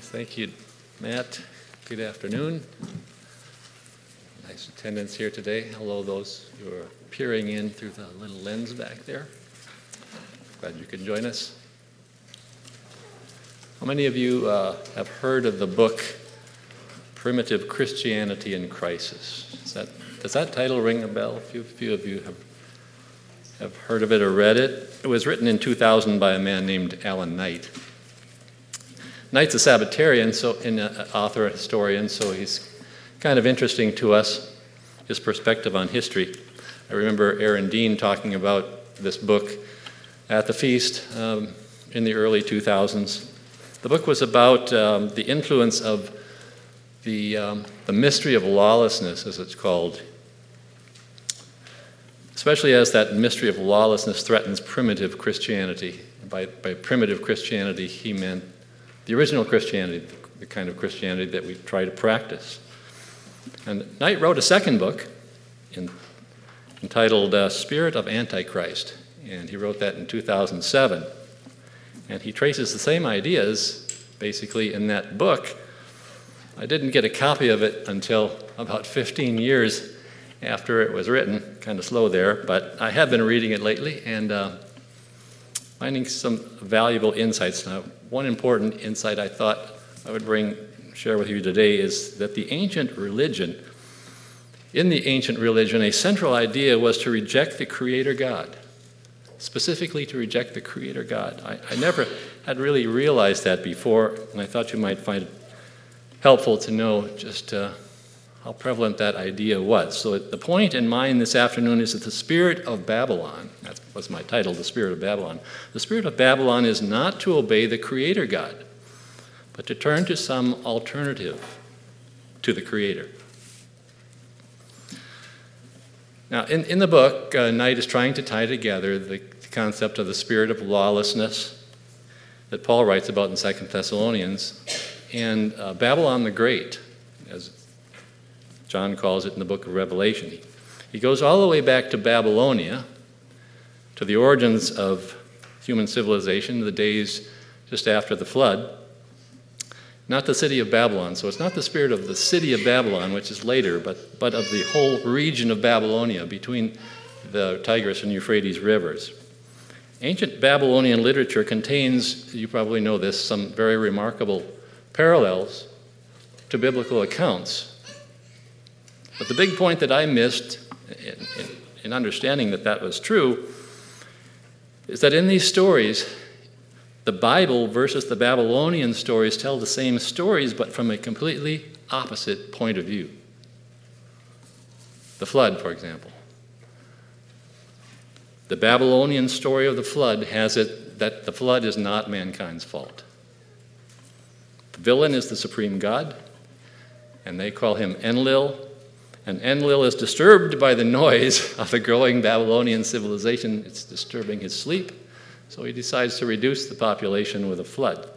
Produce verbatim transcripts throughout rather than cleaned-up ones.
Thank you, Matt. Good afternoon. Nice attendance here today. Hello, those who are peering in through the little lens back there. Glad you could join us. How many of you uh, have heard of the book Primitive Christianity in Crisis? Is that, does that title ring a bell? A few, few of you have, have heard of it or read it. It was written in two thousand by a man named Alan Knight. Knight's a Sabbatarian, so an author, a historian, so he's kind of interesting to us, his perspective on history. I remember Aaron Dean talking about this book at the feast um, in the early two thousands. The book was about um, the influence of the, um, the mystery of lawlessness, as it's called, especially as that mystery of lawlessness threatens primitive Christianity. By, by primitive Christianity, he meant the original Christianity, the kind of Christianity that we try to practice. And Knight wrote a second book in, entitled uh, Spirit of Antichrist, and he wrote that in two thousand seven. And he traces the same ideas, basically, in that book. I didn't get a copy of it until about fifteen years after it was written, kind of slow there, but I have been reading it lately and uh, finding some valuable insights. Now, one important insight I thought I would bring, share with you today is that the ancient religion, in the ancient religion, a central idea was to reject the Creator God, specifically to reject the Creator God. I, I never had really realized that before, and I thought you might find it helpful to know just uh, how prevalent that idea was. So the point in mind this afternoon is that the spirit of Babylon, that was my title, the spirit of Babylon, the spirit of Babylon is not to obey the Creator God, but to turn to some alternative to the Creator. Now, in, in the book, uh, Knight is trying to tie together the concept of the spirit of lawlessness that Paul writes about in Second Thessalonians and uh, Babylon the Great, as John calls it in the book of Revelation. He, he goes all the way back to Babylonia, to the origins of human civilization, the days just after the flood. Not the city of Babylon. So it's not the spirit of the city of Babylon, which is later, but, but of the whole region of Babylonia between the Tigris and Euphrates rivers. Ancient Babylonian literature contains, you probably know this, some very remarkable parallels to biblical accounts. But the big point that I missed in, in, in understanding that that was true is that in these stories, the Bible versus the Babylonian stories tell the same stories, but from a completely opposite point of view. The flood, for example. The Babylonian story of the flood has it that the flood is not mankind's fault. The villain is the supreme God, and they call him Enlil. And Enlil is disturbed by the noise of the growing Babylonian civilization. It's disturbing his sleep, so he decides to reduce the population with a flood.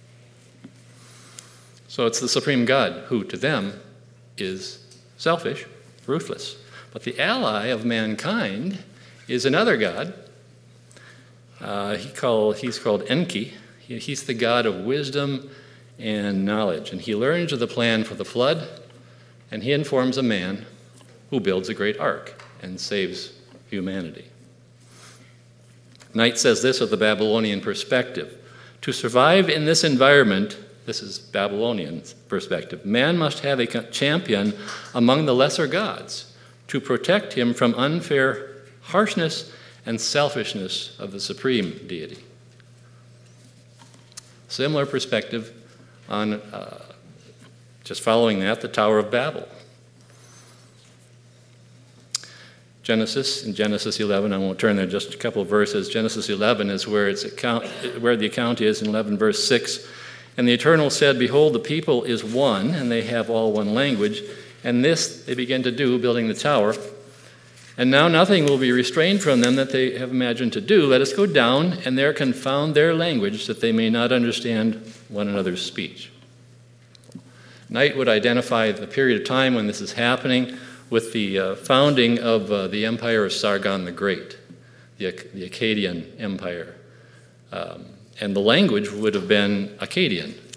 So it's the supreme God who, to them, is selfish, ruthless. But the ally of mankind is another god. Uh, he call, he's called Enki. He, he's the god of wisdom and knowledge. And he learns of the plan for the flood, and he informs a man who builds a great ark and saves humanity. Knight says this of the Babylonian perspective. To survive in this environment, this is Babylonian perspective, man must have a champion among the lesser gods to protect him from unfair harshness and selfishness of the supreme deity. Similar perspective on uh, just following that, the Tower of Babel. Genesis, in Genesis eleven, I won't turn there, just a couple of verses. Genesis eleven is where, it's account, where the account is in eleven verse six. And the Eternal said, Behold, the people is one, and they have all one language. And this they begin to do, building the tower. And now nothing will be restrained from them that they have imagined to do. Let us go down, and there confound their language, that they may not understand one another's speech. Knight would identify the period of time when this is happening with the uh, founding of uh, the empire of Sargon the Great, the, the Akkadian Empire. Um, and the language would have been Akkadian.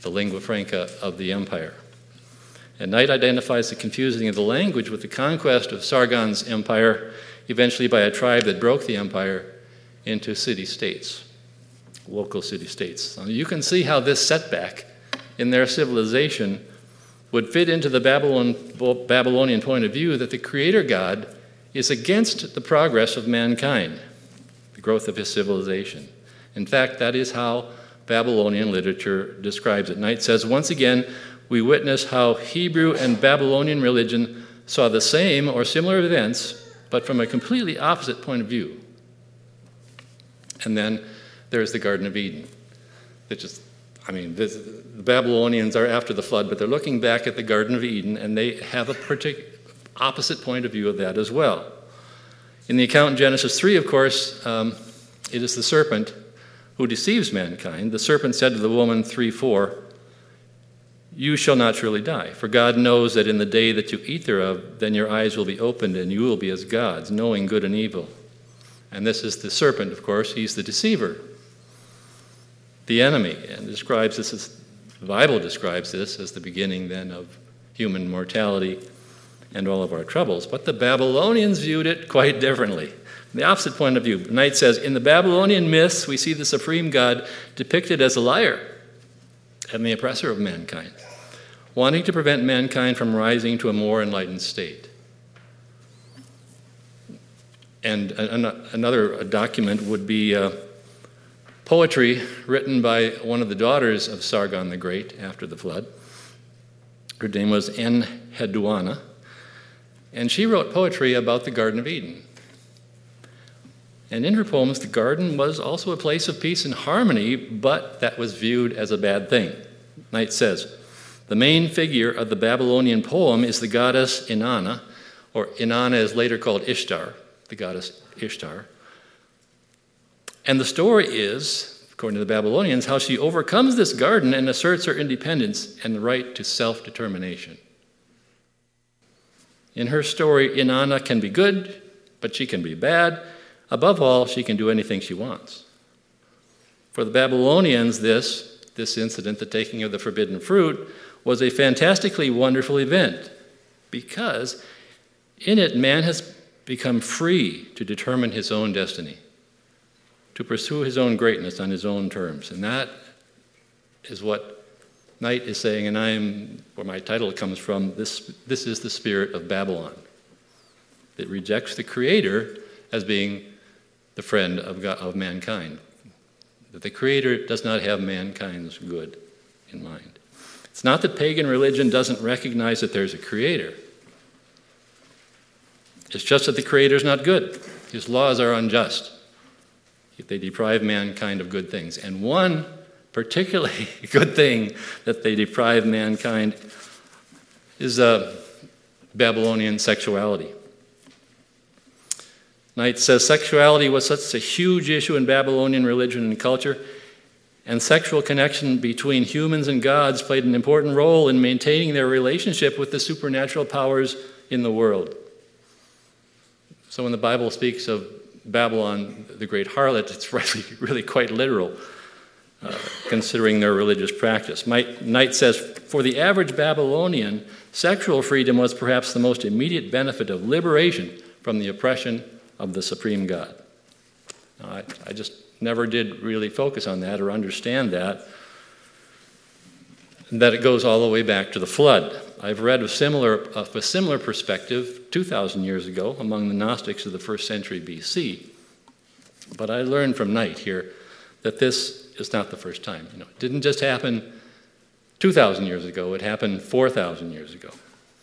the lingua franca of the empire. And Knight identifies the confusing of the language with the conquest of Sargon's empire, eventually by a tribe that broke the empire into city-states, local city-states. So you can see how this setback in their civilization would fit into the Babylon, Babylonian point of view that the Creator God is against the progress of mankind, the growth of his civilization. In fact, that is how Babylonian literature describes it. Knight says, once again, we witness how Hebrew and Babylonian religion saw the same or similar events, but from a completely opposite point of view. And then there's the Garden of Eden. That just, I mean, this, the Babylonians are after the flood, but they're looking back at the Garden of Eden, and they have a particular opposite point of view of that as well. In the account in Genesis three, of course, um, it is the serpent who deceives mankind. The serpent said to the woman, three four, you shall not surely die, for God knows that in the day that you eat thereof, then your eyes will be opened, and you will be as gods, knowing good and evil. And this is the serpent, of course. He's the deceiver, the enemy, and describes this as, the Bible describes this as the beginning then of human mortality and all of our troubles. But the Babylonians viewed it quite differently. From the opposite point of view, Knight says, in the Babylonian myths, we see the supreme God depicted as a liar and the oppressor of mankind, wanting to prevent mankind from rising to a more enlightened state. And another document would be uh, poetry written by one of the daughters of Sargon the Great after the flood. Her name was Enheduanna, and she wrote poetry about the Garden of Eden. And in her poems, the garden was also a place of peace and harmony, but that was viewed as a bad thing. Knight says, the main figure of the Babylonian poem is the goddess Inanna, or Inanna is later called Ishtar, the goddess Ishtar. And the story is, according to the Babylonians, how she overcomes this garden and asserts her independence and the right to self-determination. In her story, Inanna can be good, but she can be bad. Above all, she can do anything she wants. For the Babylonians, this, this incident, the taking of the forbidden fruit, was a fantastically wonderful event because in it man has become free to determine his own destiny, to pursue his own greatness on his own terms. And that is what Knight is saying, and I'm, where my title comes from, this, this is the spirit of Babylon. It rejects the Creator as being the friend of God, of mankind. That the Creator does not have mankind's good in mind. It's not that pagan religion doesn't recognize that there's a Creator. It's just that the Creator is not good. His laws are unjust. They deprive mankind of good things. And one particularly good thing that they deprive mankind is uh, Babylonian sexuality. Knight says sexuality was such a huge issue in Babylonian religion and culture, and sexual connection between humans and gods played an important role in maintaining their relationship with the supernatural powers in the world. So when the Bible speaks of Babylon, the great harlot, it's really, really quite literal, uh, considering their religious practice. Knight says, for the average Babylonian, sexual freedom was perhaps the most immediate benefit of liberation from the oppression of the supreme God. Now, I, I just never did really focus on that or understand that, that it goes all the way back to the flood. I've read of, similar, of a similar perspective two thousand years ago among the Gnostics of the first century B C. But I learned from Knight here that this is not the first time. You know, it didn't just happen two thousand years ago, it happened four thousand years ago.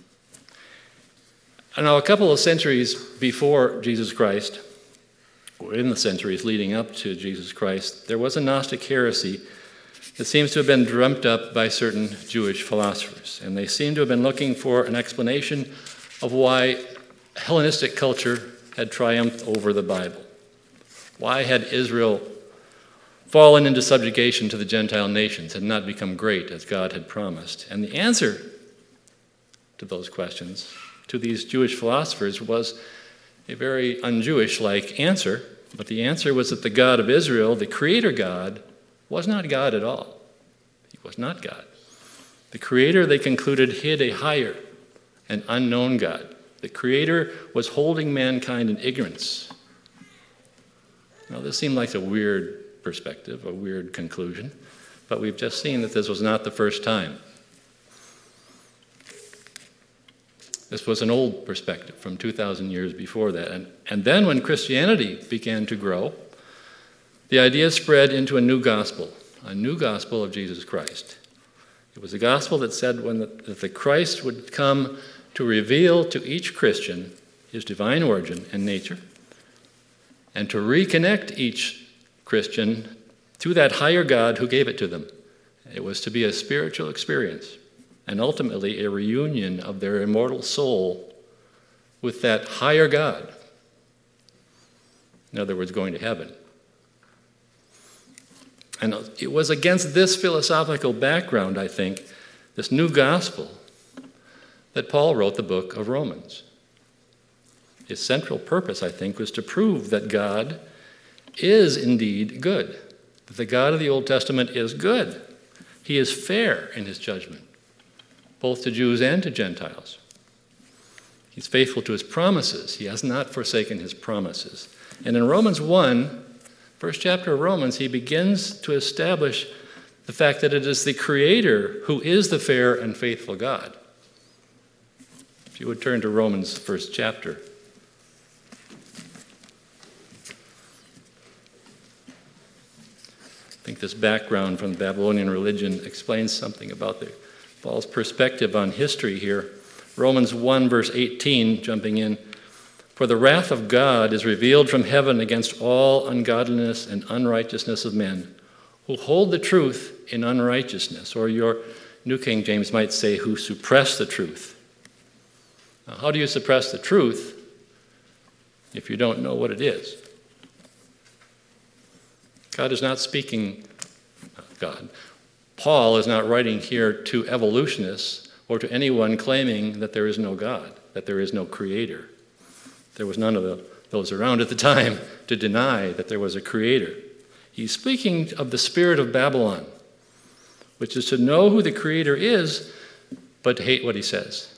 And now, a couple of centuries before Jesus Christ, or in the centuries leading up to Jesus Christ, there was a Gnostic heresy that seems to have been dreamt up by certain Jewish philosophers. And they seem to have been looking for an explanation of why Hellenistic culture had triumphed over the Bible. Why had Israel fallen into subjugation to the Gentile nations and not become great as God had promised? And the answer to those questions, to these Jewish philosophers, was a very un-Jewish-like answer. But the answer was that the God of Israel, the Creator God, was not God at all. He was not God. The Creator, they concluded, hid a higher and unknown God. The Creator was holding mankind in ignorance. Now, this seemed like a weird perspective, a weird conclusion, but we've just seen that this was not the first time. This was an old perspective from two thousand years before that. And, and then when Christianity began to grow, the idea spread into a new gospel, a new gospel of Jesus Christ. It was a gospel that said when the, that the Christ would come to reveal to each Christian his divine origin and nature, and to reconnect each Christian to that higher God who gave it to them. It was to be a spiritual experience, and ultimately a reunion of their immortal soul with that higher God. In other words, going to heaven. And it was against this philosophical background, I think, this new gospel, that Paul wrote the book of Romans. His central purpose, I think, was to prove that God is indeed good, that the God of the Old Testament is good. He is fair in his judgment, both to Jews and to Gentiles. He's faithful to his promises. He has not forsaken his promises. And in Romans one, first chapter of Romans, he begins to establish the fact that it is the Creator who is the fair and faithful God. If you would turn to Romans, first chapter. I think this background from the Babylonian religion explains something about the, Paul's perspective on history here. Romans one, verse eighteen, jumping in. For the wrath of God is revealed from heaven against all ungodliness and unrighteousness of men, who hold the truth in unrighteousness, or your New King James might say, who suppress the truth. Now, how do you suppress the truth if you don't know what it is? God is not speaking, God. Paul is not writing here to evolutionists or to anyone claiming that there is no God, that there is no creator. There was none of the, those around at the time to deny that there was a creator. He's speaking of the spirit of Babylon, which is to know who the creator is, but to hate what he says.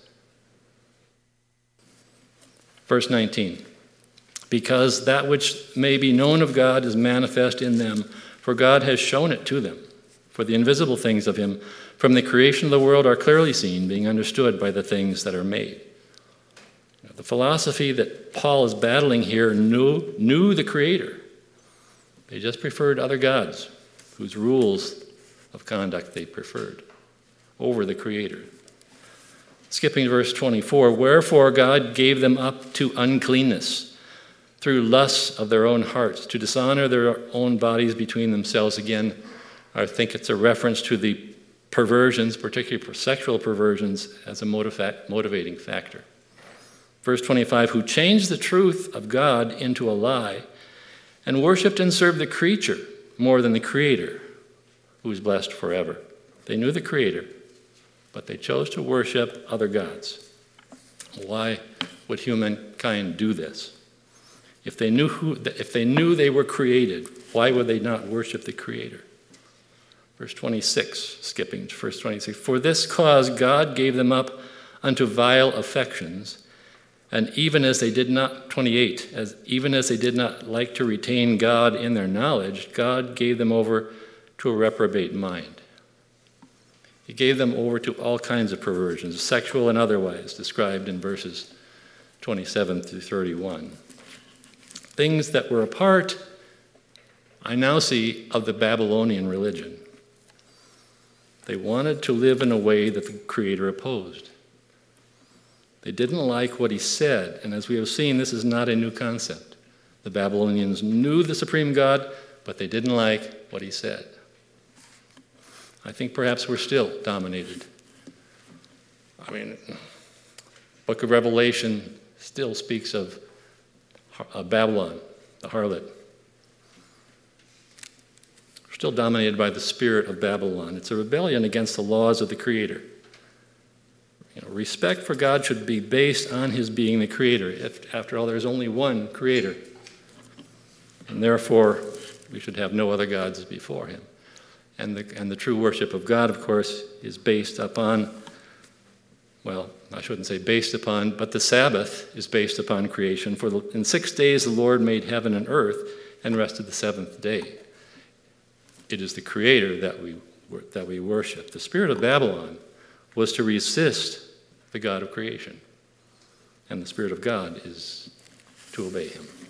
Verse nineteen. Because that which may be known of God is manifest in them, for God has shown it to them. For the invisible things of him from the creation of the world are clearly seen, being understood by the things that are made. Now, the philosophy that Paul is battling here knew, knew the Creator. They just preferred other gods, whose rules of conduct they preferred, over the Creator. Skipping to verse twenty-four, wherefore God gave them up to uncleanness, through lusts of their own hearts, to dishonor their own bodies between themselves. Again, I think it's a reference to the perversions, particularly sexual perversions, as a motivating factor. Verse twenty-five, who changed the truth of God into a lie, and worshipped and served the creature more than the Creator, who is blessed forever. They knew the Creator, but they chose to worship other gods. Why would humankind do this? If they knew who, if they knew they were created, why would they not worship the Creator? Verse twenty-six, skipping to verse twenty-six. For this cause God gave them up unto vile affections, and even as they did not, twenty-eight, as even as they did not like to retain God in their knowledge, God gave them over to a reprobate mind. He gave them over to all kinds of perversions, sexual and otherwise, described in verses twenty-seven through thirty-one. Things that were a part, I now see, of the Babylonian religion. They wanted to live in a way that the Creator opposed. They didn't like what he said, and as we have seen, this is not a new concept. The Babylonians knew the supreme God, but they didn't like what he said. I think perhaps we're still dominated. I mean, the book of Revelation still speaks of uh, Babylon, the harlot. We're still dominated by the spirit of Babylon. It's a rebellion against the laws of the Creator. You know, respect for God should be based on his being the Creator. If, after all, there's only one Creator. And therefore, we should have no other gods before him. And the, and the true worship of God, of course, is based upon, well, I shouldn't say based upon, but the Sabbath is based upon creation. For the, in six days the Lord made heaven and earth and rested the seventh day. It is the Creator that we, that we worship. The spirit of Babylon was to resist the God of creation. And the Spirit of God is to obey him.